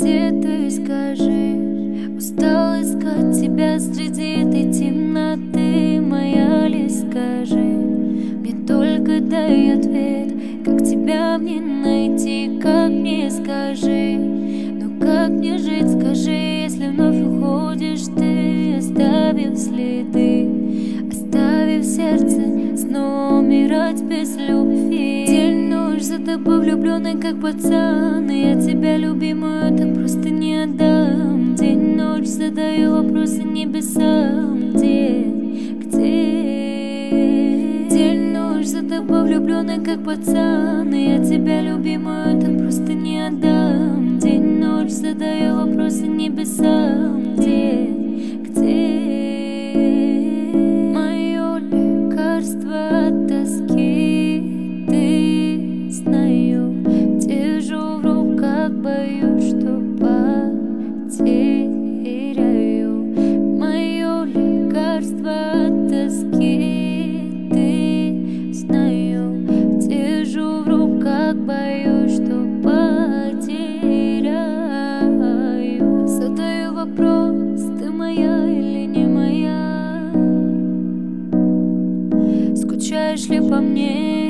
где ты, скажи? Устал искать тебя среди этой темноты. Моя ли, скажи? Мне только дай ответ, как тебя мне найти, как мне, скажи? Ну как мне жить, скажи, если вновь уходишь ты, оставив следы, оставив сердце снова умирать без любви. День, ночь за тобой влюбленный, как пацан, и я тебя, любимую, так просто не отдам. День, ночь задаю вопросы небесам, где? День, ночь за тобой влюбленный, как пацан, и я тебя, любимую, так просто не отдам. День, ночь задаю вопросы небесам, где? Мое лекарство от тоски, ты, знаю, держу в руках, боюсь, что потеряю. Мое лекарство от тоски, ты, знаю, держу в руках, боюсь, что потеряю. Задаю вопрос, ты моя или не моя? Скучаешь ли по мне?